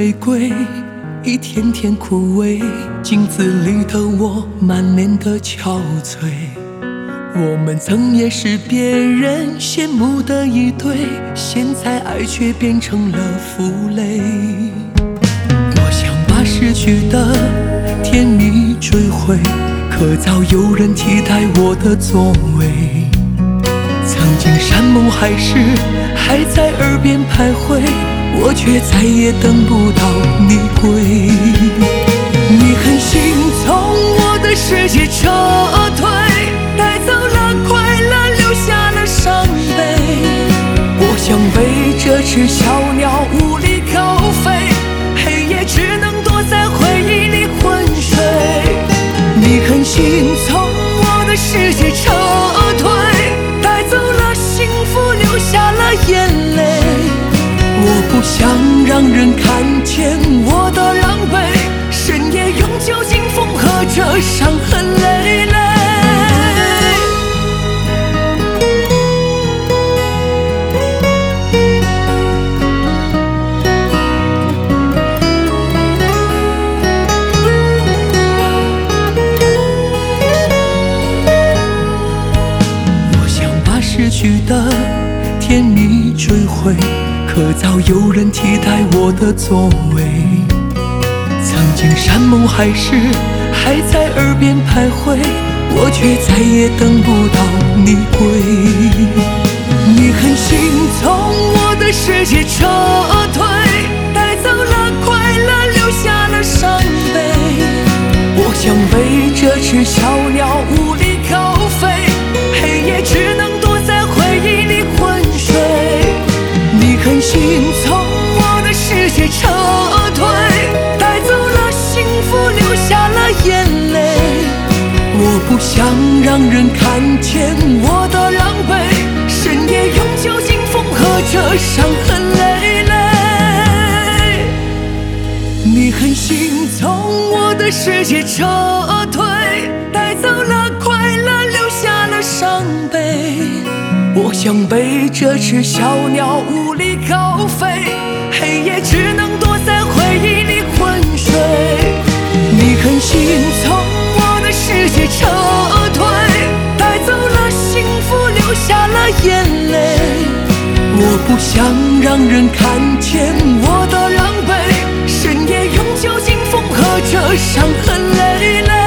玫瑰一天天枯萎，镜子里的我满脸的憔悴。我们曾也是别人羡慕的一对，现在爱却变成了负累。我想把失去的甜蜜追回，可早有人替代我的座位。曾经山盟海誓还在耳边徘徊，我却再也等不到你归。你狠心从我的世界撤退，带走了快乐，留下了伤悲。我想为这只小鸟无力高飞，黑夜只能躲在回忆里昏睡。你狠心从我的世界撤退，带走了幸福，留下了眼泪。我不想让人看见我的狼狈，深夜用酒精缝合着伤痕累累。我想把失去的甜蜜追回，可早有人替代我的座位。曾经山盟海誓还在耳边徘徊，我却再也等不到你归。你狠心从我的世界撤退，带走了快乐，留下了伤悲。我想为这只小鸟无力高飞，黑夜只能躲在回忆里昏睡。你狠心从我的世界撤退，带走了幸福，留下了眼泪。我不想让人看见我的狼狈，深夜用酒精缝合着伤痕累累。你狠心从我的世界撤退，带走了快乐，留下了伤悲。我想为这只小鸟无力高飞，黑夜只能躲在回忆里昏睡。你狠心从我的世界撤退，带走了幸福，留下了眼泪。我不想让人看见我的狼狈，深夜用酒精缝合着伤痕累累。